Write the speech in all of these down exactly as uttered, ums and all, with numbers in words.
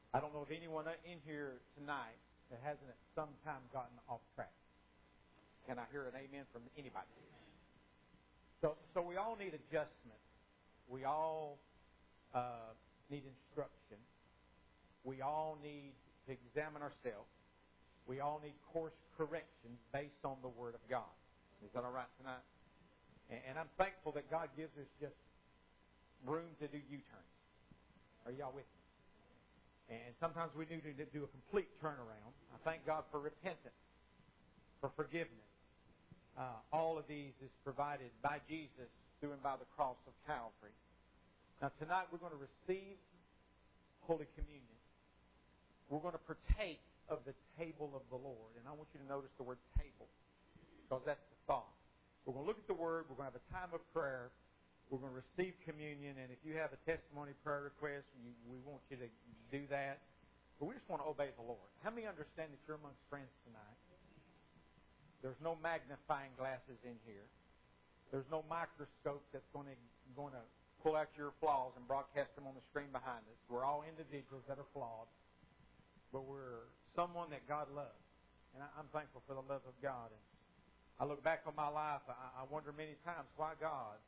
I don't know of anyone in here tonight that hasn't at some time gotten off track. Can I hear an amen from anybody? So, so we all need adjustment. We all uh, need instruction. We all need to examine ourselves. We all need course correction based on the Word of God. Is that all right tonight? And, and I'm thankful that God gives us just room to do U-turns. Are y'all with me? And sometimes we need to do a complete turnaround. I thank God for repentance, for forgiveness. Uh, all of these is provided by Jesus through and by the cross of Calvary. Now tonight we're going to receive Holy Communion. We're going to partake of the table of the Lord. And I want you to notice the word table, because that's the thought. We're going to look at the Word. We're going to have a time of prayer. We're going to receive communion. And if you have a testimony prayer request, you, we want you to do that. But we just want to obey the Lord. How many understand that you're amongst friends tonight? There's no magnifying glasses in here. There's no microscope that's going to, going to pull out your flaws and broadcast them on the screen behind us. We're all individuals that are flawed. But we're someone that God loves. And I, I'm thankful for the love of God. And I look back on my life, I, I wonder many times why God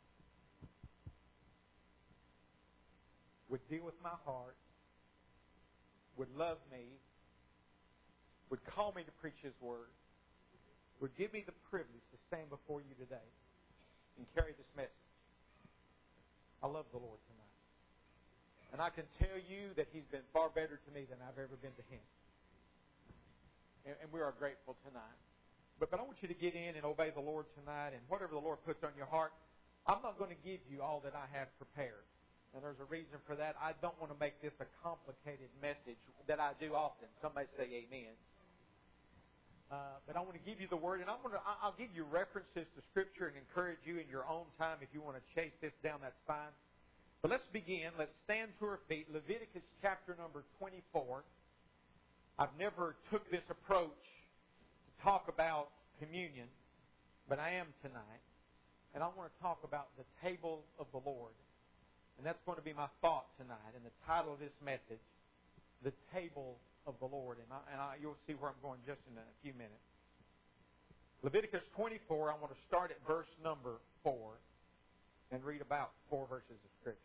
would deal with my heart, would love me, would call me to preach His Word, would give me the privilege to stand before you today and carry this message. I love the Lord tonight. And I can tell you that He's been far better to me than I've ever been to Him. And, and we are grateful tonight. But, but I want you to get in and obey the Lord tonight, and whatever the Lord puts on your heart, I'm not going to give you all that I have prepared. And there's a reason for that. I don't want to make this a complicated message that I do often. Somebody say amen. Uh, but I want to give you the Word, and I'm going to, I'll give you references to Scripture and encourage you in your own time. If you want to chase this down, that's fine. But let's begin. Let's stand to our feet. Leviticus chapter number twenty-four. I've never took this approach to talk about communion, but I am tonight. And I want to talk about the table of the Lord. And that's going to be my thought tonight. And the title of this message, The Table of the Lord. And, I, and I, you'll see where I'm going just in a few minutes. Leviticus twenty-four, I want to start at verse number four and read about four verses of Scripture.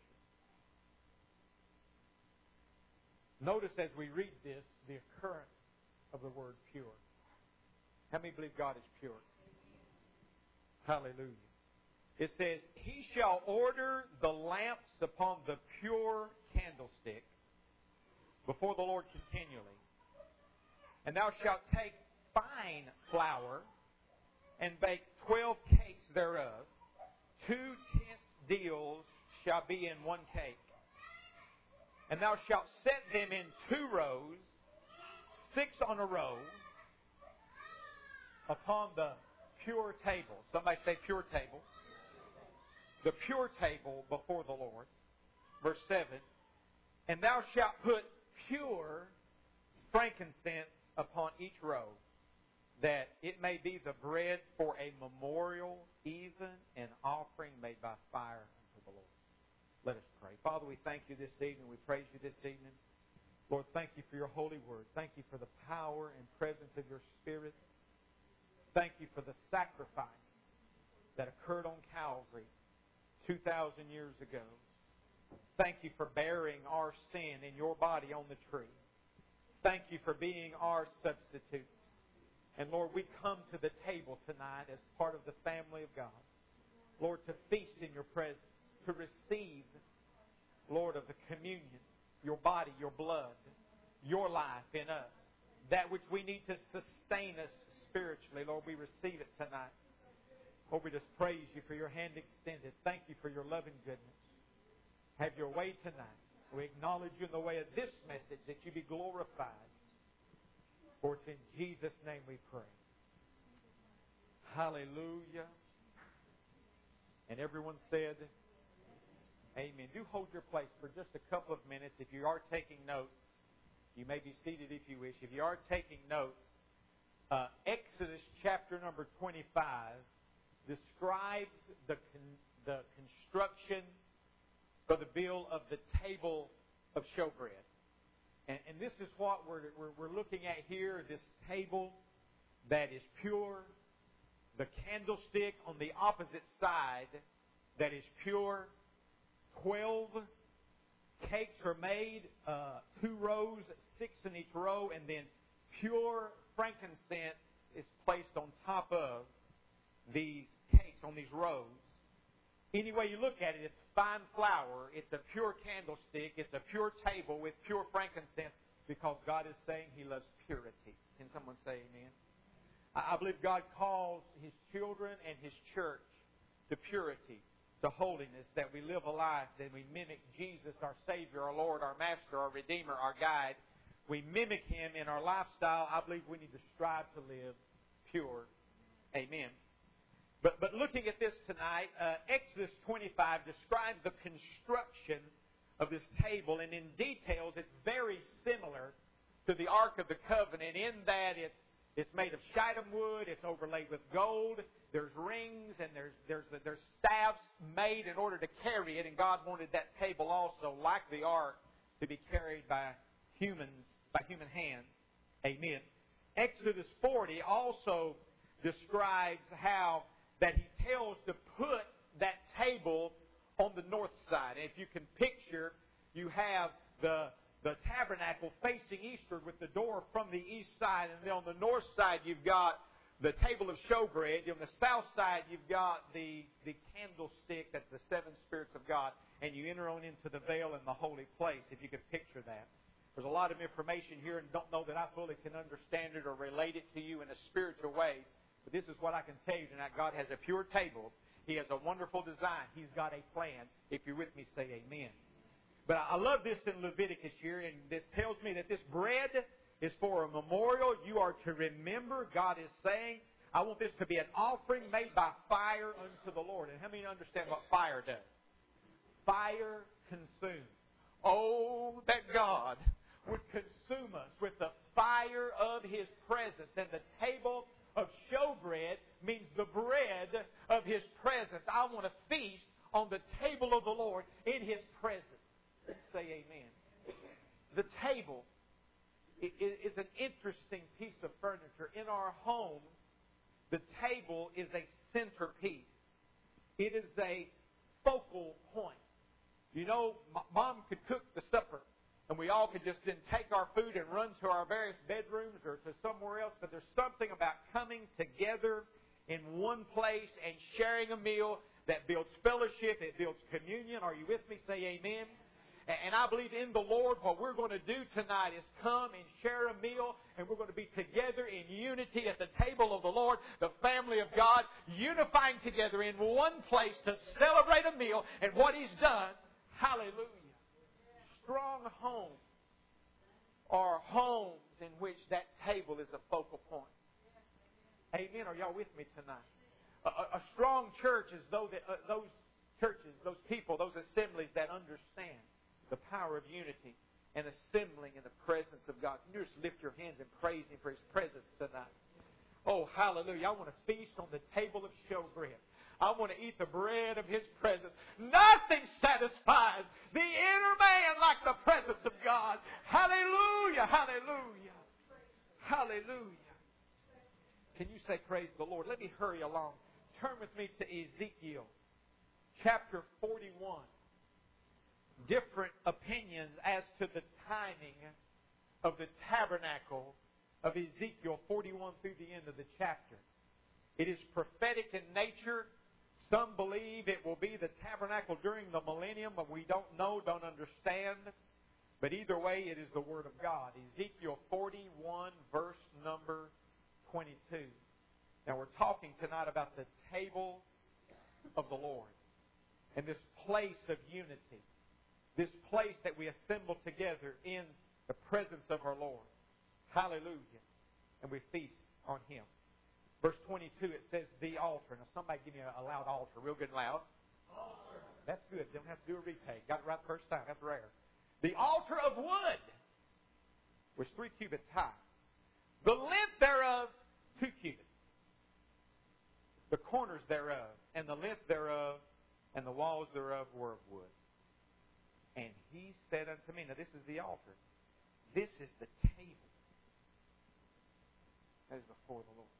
Notice as we read this, the occurrence of the word pure. How many believe God is pure? Hallelujah. It says, He shall order the lamps upon the pure candlestick before the Lord continually. And thou shalt take fine flour and bake twelve cakes thereof. Two tenth deals shall be in one cake. And thou shalt set them in two rows, six on a row, upon the pure table. Somebody say pure table. The pure table before the Lord. Verse seven. And thou shalt put pure frankincense upon each row, that it may be the bread for a memorial, even an offering made by fire unto the Lord. Let us pray. Father, we thank you this evening. We praise you this evening. Lord, thank you for your holy word. Thank you for the power and presence of your Spirit. Thank you for the sacrifice that occurred on Calvary two thousand years ago. Thank you for bearing our sin in your body on the tree. Thank you for being our substitute. And Lord, we come to the table tonight as part of the family of God. Lord, to feast in your presence, to receive, Lord, of the communion, your body, your blood, your life in us, that which we need to sustain us spiritually. Lord, we receive it tonight. Lord, we just praise you for your hand extended. Thank you for your love and goodness. Have your way tonight. We acknowledge you in the way of this message, that you be glorified. For it's in Jesus' name we pray. Hallelujah. And everyone said, amen. Do hold your place for just a couple of minutes. If you are taking notes, you may be seated if you wish. If you are taking notes, uh, Exodus chapter number twenty-five describes the con- the construction for the bill of the table of showbread. And, and this is what we're, we're, we're looking at here, this table that is pure, the candlestick on the opposite side that is pure. Twelve cakes are made, uh, two rows, six in each row, and then pure frankincense is placed on top of these cakes, on these rows. Any way you look at it, it's fine flour, it's a pure candlestick, it's a pure table with pure frankincense, because God is saying He loves purity. Can someone say amen? I believe God calls His children and His church to purity, to holiness, that we live a life, that we mimic Jesus, our Savior, our Lord, our Master, our Redeemer, our guide. We mimic Him in our lifestyle. I believe we need to strive to live pure. Amen. But, but looking at this tonight, uh, Exodus twenty-five describes the construction of this table, and in details it's very similar to the Ark of the Covenant in that it's It's made of shittim wood. It's overlaid with gold. There's rings and there's there's there's staffs made in order to carry it. And God wanted that table also, like the ark, to be carried by humans, by human hands. Amen. Exodus forty also describes how that He tells to put that table on the north side. And if you can picture, you have the the tabernacle facing eastward with the door from the east side. And then on the north side, you've got the table of showbread. On the south side, you've got the, the candlestick. That's the seven spirits of God. And you enter on into the veil in the holy place, if you could picture that. There's a lot of information here, and don't know that I fully can understand it or relate it to you in a spiritual way. But this is what I can tell you tonight. God has a pure table. He has a wonderful design. He's got a plan. If you're with me, say amen. But I love this in Leviticus here, and this tells me that this bread is for a memorial. You are to remember. God is saying, I want this to be an offering made by fire unto the Lord. And how many understand what fire does? Fire consumes. Oh, that God would consume us with the fire of His presence. And the table of showbread means the bread of His presence. I want to feast on the table of the Lord in His presence. Say amen. The table is an interesting piece of furniture. In our home, the table is a centerpiece. It is a focal point. You know, Mom could cook the supper, and we all could just then take our food and run to our various bedrooms or to somewhere else. But there's something about coming together in one place and sharing a meal that builds fellowship. It builds communion. Are you with me? Say amen. And I believe in the Lord, what we're going to do tonight is come and share a meal, and we're going to be together in unity at the table of the Lord, the family of God, unifying together in one place to celebrate a meal and what He's done. Hallelujah. Strong homes are homes in which that table is a focal point. Amen. Are y'all with me tonight? A, a strong church is those, uh, those churches, those people, those assemblies that understand the power of unity and assembling in the presence of God. Can you just lift your hands and praise Him for His presence tonight? Oh, hallelujah. I want to feast on the table of showbread. I want to eat the bread of His presence. Nothing satisfies the inner man like the presence of God. Hallelujah, hallelujah, hallelujah. Can you say praise the Lord? Let me hurry along. Turn with me to Ezekiel chapter forty-one. Different opinions as to the timing of the tabernacle of Ezekiel forty-one through the end of the chapter. It is prophetic in nature. Some believe it will be the tabernacle during the millennium, but we don't know, don't understand. But either way, it is the Word of God. Ezekiel forty-one, verse number twenty-two. Now we're talking tonight about the table of the Lord and this place of unity. This place that we assemble together in the presence of our Lord. Hallelujah. And we feast on Him. Verse twenty-two, it says, the altar. Now somebody give me a loud altar, real good and loud. Altar. That's good. Don't have to do a retake. Got it right the first time. That's rare. The altar of wood was three cubits high. The length thereof, two cubits. The corners thereof, and the length thereof, and the walls thereof were of wood. And He said unto me, now this is the altar, This is the table that is before the Lord.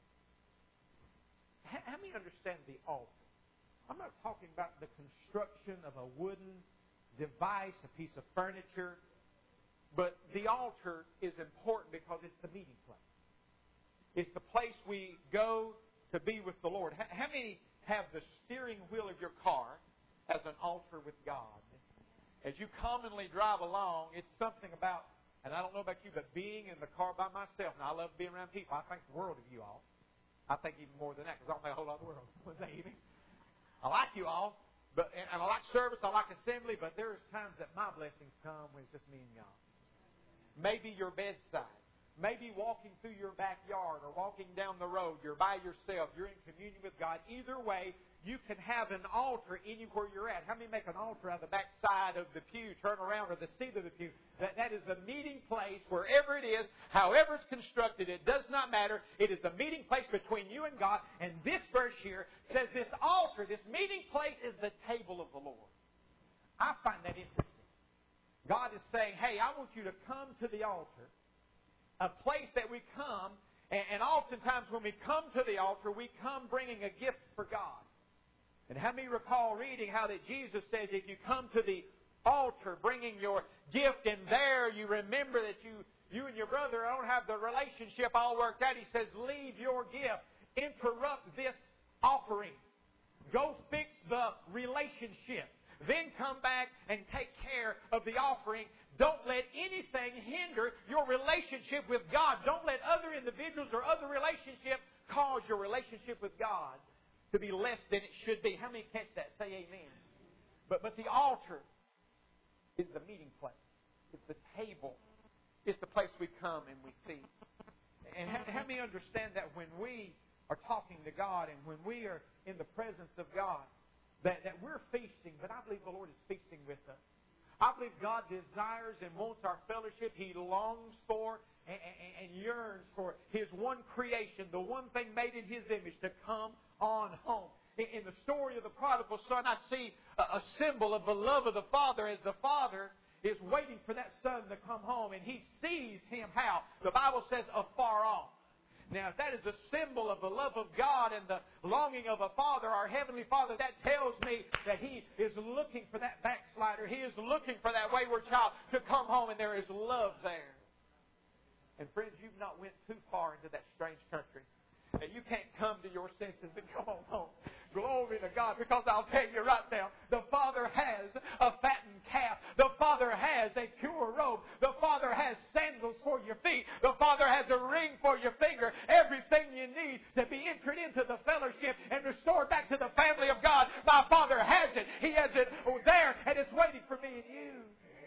How many understand the altar? I'm not talking about the construction of a wooden device, a piece of furniture. But the altar is important because it's the meeting place. It's the place we go to be with the Lord. How many have the steering wheel of your car as an altar with God? As you commonly drive along, it's something about, and I don't know about you, but being in the car by myself, and I love being around people. I think the world of you all. I think even more than that, because I don't think a whole lot of the world was evening. I like you all, but and I like service, I like assembly, but there's times that my blessings come when it's just me and God. Maybe your bedside. Maybe walking through your backyard or walking down the road. You're by yourself. You're in communion with God. Either way, you can have an altar anywhere you're at. How many make an altar out of the back side of the pew, turn around, or the seat of the pew? That, that is a meeting place wherever it is, however it's constructed. It does not matter. It is a meeting place between you and God. And this verse here says this altar, this meeting place, is the table of the Lord. I find that interesting. God is saying, hey, I want you to come to the altar, a place that we come, and, and oftentimes when we come to the altar, we come bringing a gift for God. And how many recall reading how that Jesus says, if you come to the altar bringing your gift, and there you remember that you, you and your brother don't have the relationship all worked out, He says, leave your gift. Interrupt this offering. Go fix the relationship. Then come back and take care of the offering. Don't let anything hinder your relationship with God. Don't let other individuals or other relationships cause your relationship with God to be less than it should be. How many catch that? Say amen. But, but the altar is the meeting place. It's the table. It's the place we come and we feast. And how, how many understand that when we are talking to God and when we are in the presence of God, That, that we're feasting, but I believe the Lord is feasting with us. I believe God desires and wants our fellowship. He longs for and, and, and yearns for His one creation, the one thing made in His image, to come on home. In, in the story of the prodigal son, I see a, a symbol of the love of the Father as the Father is waiting for that son to come home, and he sees him how? The Bible says afar off. Now, if that is a symbol of the love of God and the longing of a Father, our Heavenly Father, that tells me that He is looking for that backslider. He is looking for that wayward child to come home, and there is love there. And friends, you've not went too far into that strange country. And you can't come to your senses and come on home. Glory to God, because I'll tell you right now, the Father has a fattened calf. The Father has a pure robe. The Father has sandals for your feet. The Father has a ring for your finger. Everything you need to be entered into the fellowship and restored back to the family of God, my Father has it. He has it there, and it's waiting for me and you.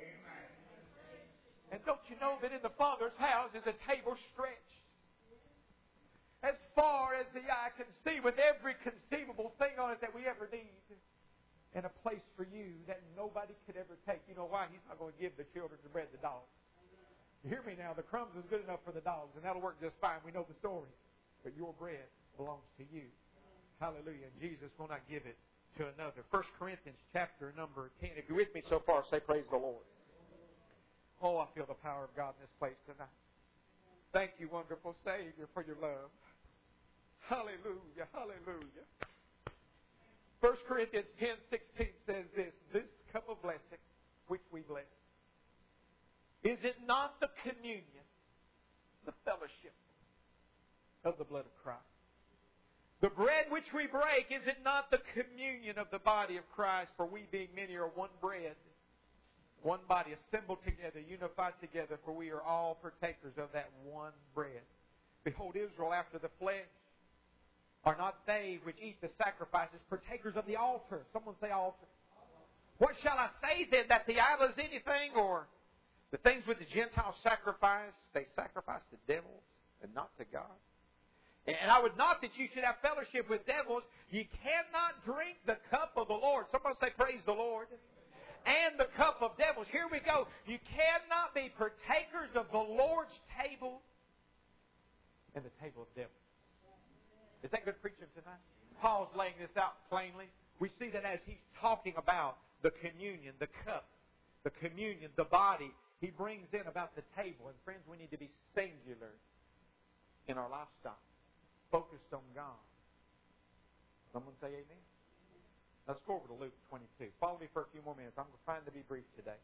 And don't you know that in the Father's house is a table stretched as far as the eye can see, with every conceivable thing on it that we ever need, and a place for you that nobody could ever take. You know why? He's not going to give the children the bread to dogs. You hear me now? The crumbs is good enough for the dogs, and that'll work just fine. We know the story. But your bread belongs to you. Hallelujah. And Jesus will not give it to another. First Corinthians chapter number ten. If you're with me so far, say praise the Lord. Oh, I feel the power of God in this place tonight. Thank you, wonderful Savior, for your love. Hallelujah, hallelujah. First Corinthians ten sixteen says this, this cup of blessing which we bless, is it not the communion, the fellowship of the blood of Christ? The bread which we break, is it not the communion of the body of Christ? For we being many are one bread, one body, assembled together, unified together, for we are all partakers of that one bread. Behold, Israel after the flesh, are not they which eat the sacrifices partakers of the altar? Someone say altar. What shall I say then, that the idol is anything, or the things which the Gentiles sacrifice, they sacrifice to devils and not to God? And I would not that you should have fellowship with devils. You cannot drink the cup of the Lord. Someone say praise the Lord. And the cup of devils. Here we go. You cannot be partakers of the Lord's table and the table of devils. Is that good preaching tonight? Paul's laying this out plainly. We see that as he's talking about the communion, the cup, the communion, the body, He brings in about the table. And friends, we need to be singular in our lifestyle, focused on God. Someone say amen? Let's go over to Luke twenty-two. Follow me for a few more minutes. I'm trying to be brief today.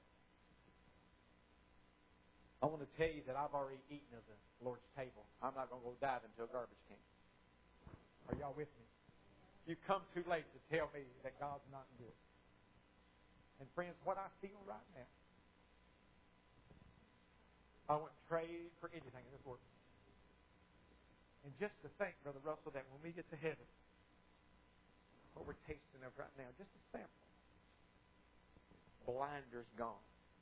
I want to tell you that I've already eaten of the Lord's table. I'm not going to go dive into a garbage can. Are y'all with me? You come too late to tell me that God's not good. And friends, what I feel right now, I wouldn't trade for anything in this world. And just to think, Brother Russell, that when we get to heaven, what we're tasting of right now, just a sample. Blinders gone.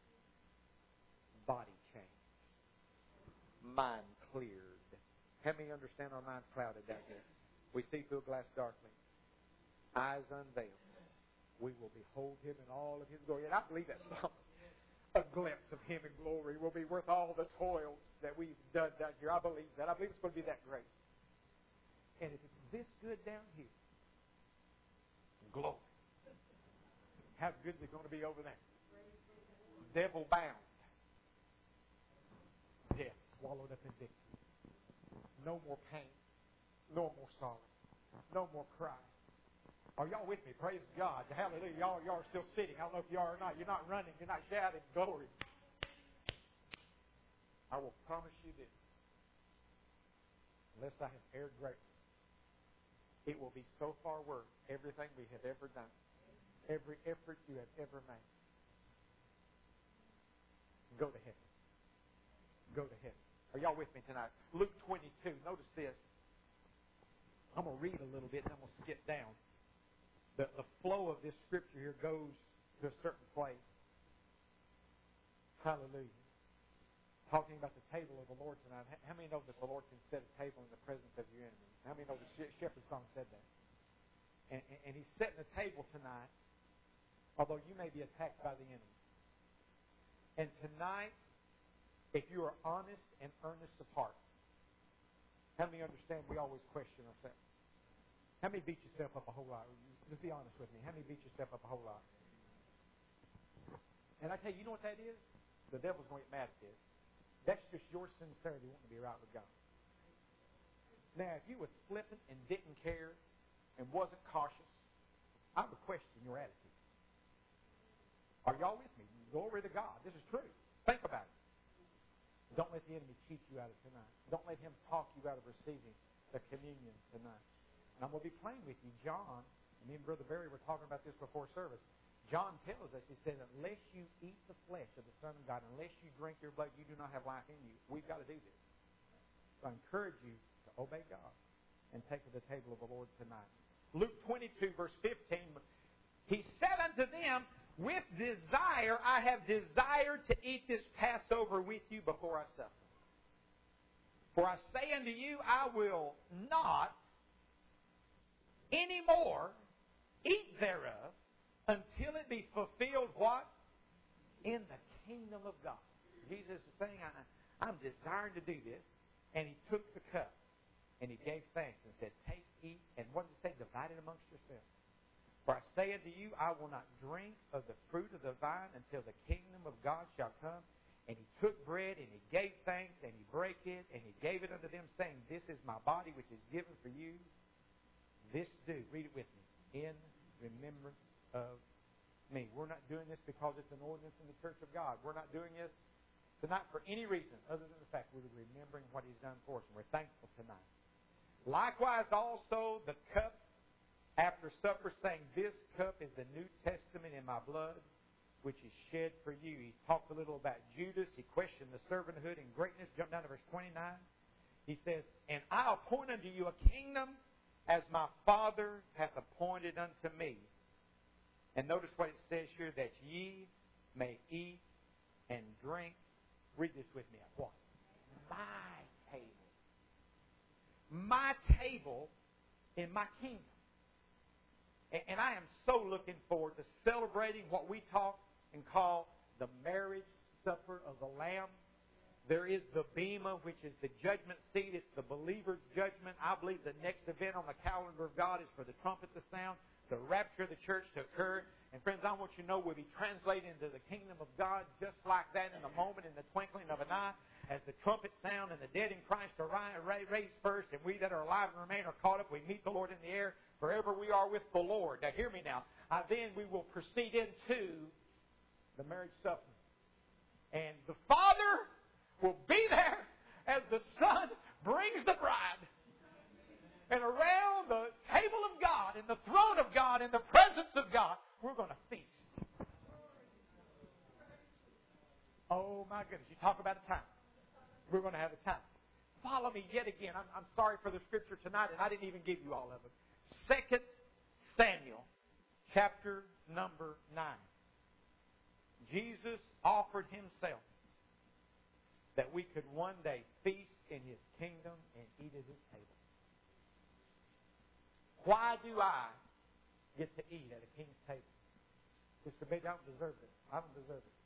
Body changed. Mind cleared. How many understand our minds clouded down here? We see through a glass darkly. Eyes unveiled. We will behold Him in all of His glory. And I believe that song, a glimpse of Him in glory, will be worth all the toils that we've done down here. I believe that. I believe it's going to be that great. And if it's this good down here, glory. How good is it going to be over there? Devil bound. Death swallowed up in victory. No more pain. No more sorrow. No more cry. Are y'all with me? Praise God. Hallelujah. Y'all, y'all are still sitting. I don't know if you are or not. You're not running. You're not shouting. Glory. I will promise you this. Unless I have erred greatly, it will be so far worth everything we have ever done. Every effort you have ever made. Go to heaven. Go to heaven. Are y'all with me tonight? Luke twenty-two. Notice this. I'm going to read a little bit and then I'm going to skip down. The, the flow of this scripture here goes to a certain place. Hallelujah. Talking about the table of the Lord tonight. How many know that the Lord can set a table in the presence of your enemy? How many know the shepherd song said that? And, and, and He's setting a table tonight, although you may be attacked by the enemy. And tonight, if you are honest and earnest of heart, how many understand we always question ourselves? How many beat yourself up a whole lot? Just be honest with me. How many beat yourself up a whole lot? And I tell you, you know what that is? The devil's going to get mad at this. That's just your sincerity wanting to be right with God. Now, if you was flippant and didn't care and wasn't cautious, I would question your attitude. Are y'all with me? Glory to God. This is true. Think about it. Don't let the enemy cheat you out of tonight. Don't let him talk you out of receiving the communion tonight. And I'm going to be playing with you. John, and me and Brother Barry were talking about this before service. John tells us, he said, unless you eat the flesh of the Son of God, unless you drink your blood, you do not have life in you. We've got to do this. So I encourage you to obey God and take to the table of the Lord tonight. Luke twenty-two, verse fifteen, He said unto them, with desire I have desired to eat this Passover with you before I suffer. For I say unto you, I will not any more eat thereof until it be fulfilled what? In the kingdom of God. Jesus is saying, I, I'm desiring to do this. And He took the cup and He gave thanks and said, take, eat, and what does it say? Divide it amongst yourselves. For I say unto you, I will not drink of the fruit of the vine until the kingdom of God shall come. And He took bread and He gave thanks and He brake it and He gave it unto them, saying, this is my body which is given for you. This do, read it with me, in remembrance of me. We're not doing this because it's an ordinance in the church of God. We're not doing this tonight for any reason other than the fact we're remembering what He's done for us, and we're thankful tonight. Likewise also the cup after supper, saying, this cup is the New Testament in my blood, which is shed for you. He talked a little about Judas. He questioned the servanthood and greatness. Jump down to verse twenty-nine. He says, and I appoint unto you a kingdom as my Father hath appointed unto me. And notice what it says here, that ye may eat and drink. Read this with me. What? My table. My table in my kingdom. And I am so looking forward to celebrating what we talk and call the marriage supper of the Lamb. There is the Bema, which is the judgment seat. It's the believer's judgment. I believe the next event on the calendar of God is for the trumpet to sound. the rapture of the church to occur. And friends, I want you to know we'll be translated into the kingdom of God just like that in a moment, in the twinkling of an eye, as the trumpets sound and the dead in Christ are raised first, and we that are alive and remain are caught up. We meet the Lord in the air. Forever we are with the Lord. Now hear me now. Uh, then we will proceed into the marriage supper. And the Father will be there as the Son brings the bride. And around the table of God, and the throne of God, in the presence of God, we're going to feast. Oh my goodness, you talk about a time. We're going to have a time. Follow me yet again. I'm, I'm sorry for the scripture tonight, and I didn't even give you all of it. Second Samuel, chapter number nine. Jesus offered Himself that we could one day feast in His kingdom and eat at His table. Why do I get to eat at a king's table? Sister Betty, I don't deserve this. I don't deserve it.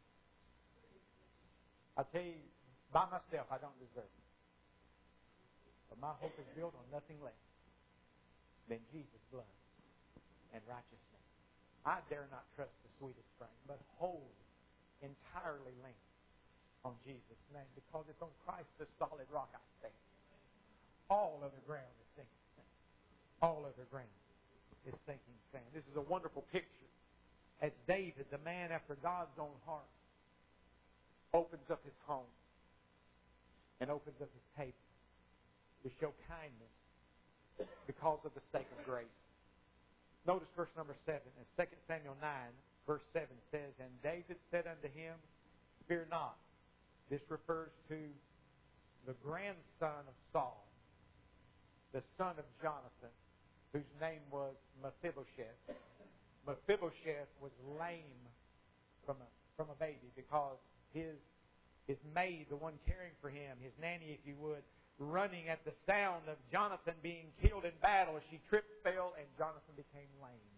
I'll tell you, by myself, I don't deserve it. But my hope is built on nothing less than Jesus' blood and righteousness. I dare not trust the sweetest frame, but wholly, entirely lean on Jesus' name, because it's on Christ, the solid rock, I stand. All other ground is sinking sand. All other ground is sinking sand. This is a wonderful picture as David, the man after God's own heart, opens up his home and opens up his table to show kindness because of the sake of grace. Notice verse number seven. In Second Samuel nine, verse seven says, And David said unto him, Fear not. This refers to the grandson of Saul, the son of Jonathan, whose name was Mephibosheth. Mephibosheth was lame from a, from a baby because his, his maid, the one caring for him, his nanny, if you would, running at the sound of Jonathan being killed in battle, she tripped, fell, and Jonathan became lame.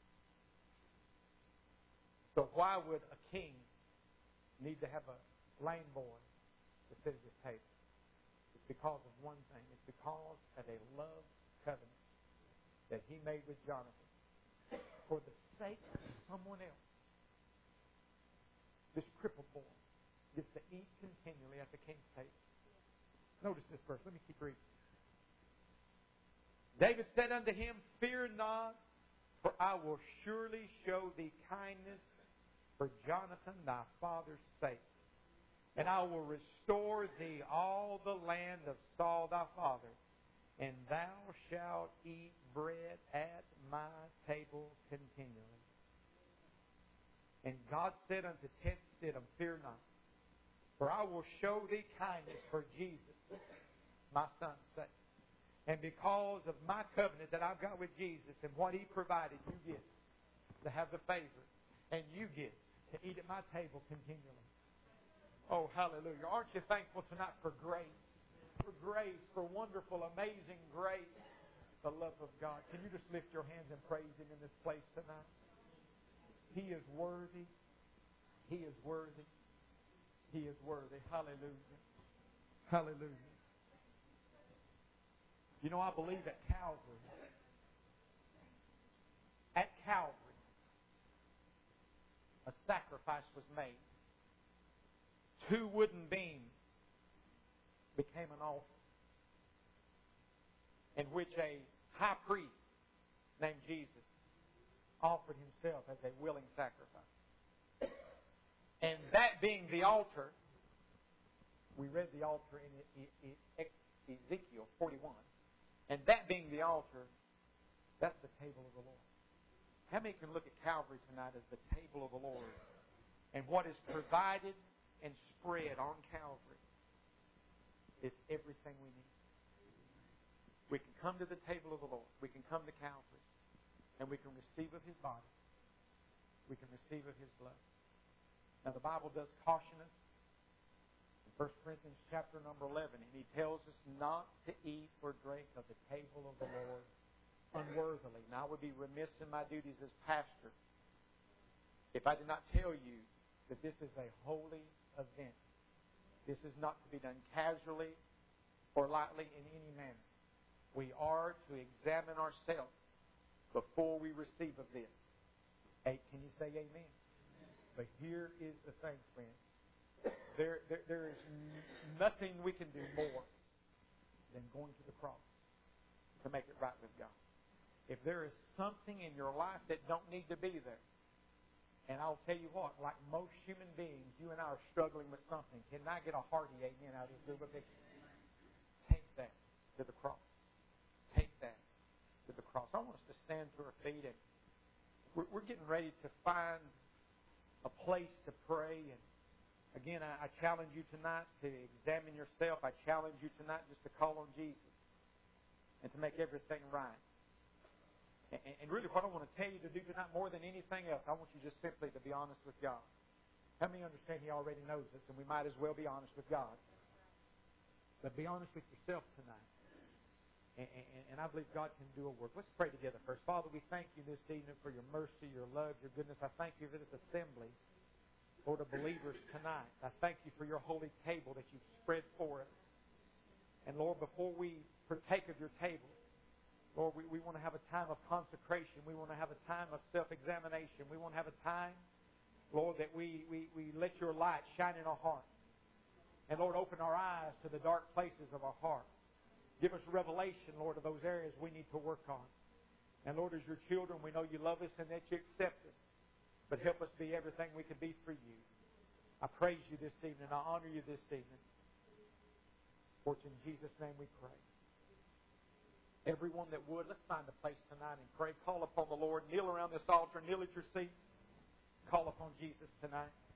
So why would a king need to have a lame boy to sit at his table? It's because of one thing. It's because of a love covenant that he made with Jonathan for the sake of someone else. This crippled boy gets to eat continually at the king's table. Notice this verse. Let me keep reading. David said unto him, Fear not, for I will surely show thee kindness for Jonathan thy father's sake. And I will restore thee all the land of Saul thy father, and thou shalt eat bread at my table continually. And God said unto Tedstiddim, Fear not, for I will show thee kindness for Jesus, my son's sake. And because of my covenant that I've got with Jesus and what He provided, you get to have the favor. And you get to eat at my table continually. Oh, hallelujah. Aren't you thankful tonight for grace? For grace, for wonderful, amazing grace. The love of God. Can you just lift your hands and praise Him in this place tonight? He is worthy. He is worthy. He is worthy. Hallelujah. Hallelujah. You know, I believe at Calvary, at Calvary, a sacrifice was made. Two wooden beams became an altar in which a high priest named Jesus offered Himself as a willing sacrifice. And that being the altar, we read the altar in Ezekiel forty-one. And that being the altar, that's the table of the Lord. How many can look at Calvary tonight as the table of the Lord? And what is provided and spread on Calvary is everything we need. We can come to the table of the Lord. We can come to Calvary. And we can receive of His body. We can receive of His blood. Now the Bible does caution us in First Corinthians chapter number eleven, and He tells us not to eat or drink of the table of the Lord unworthily. Now I would be remiss in my duties as pastor if I did not tell you that this is a holy event. This is not to be done casually or lightly in any manner. We are to examine ourselves before we receive of this. Hey, can you say amen? But here is the thing, friends. There, there, there is nothing we can do more than going to the cross to make it right with God. If there is something in your life that don't need to be there, and I'll tell you what, like most human beings, you and I are struggling with something. Can I get a hearty amen out of this little bit? Take that to the cross. Take that to the cross. I want us to stand to our feet, and we're, we're getting ready to find a place to pray. And again, I, I challenge you tonight to examine yourself. I challenge you tonight just to call on Jesus and to make everything right. And, and really what I want to tell you to do tonight more than anything else, I want you just simply to be honest with God. How many understand He already knows us, and we might as well be honest with God? But be honest with yourself tonight. And, and, and I believe God can do a work. Let's pray together first. Father, we thank you this evening for your mercy, your love, your goodness. I thank you for this assembly, Lord, of believers tonight. I thank you for your holy table that you've spread for us. And Lord, before we partake of your table, Lord, we, we want to have a time of consecration. We want to have a time of self-examination. We want to have a time, Lord, that we, we, we let your light shine in our heart. And Lord, open our eyes to the dark places of our heart. Give us revelation, Lord, of those areas we need to work on. And Lord, as your children, we know you love us and that you accept us. But help us be everything we can be for you. I praise you this evening. I honor you this evening. For it's in Jesus' name we pray. Everyone that would, let's find a place tonight and pray. Call upon the Lord. Kneel around this altar. Kneel at your seat. Call upon Jesus tonight.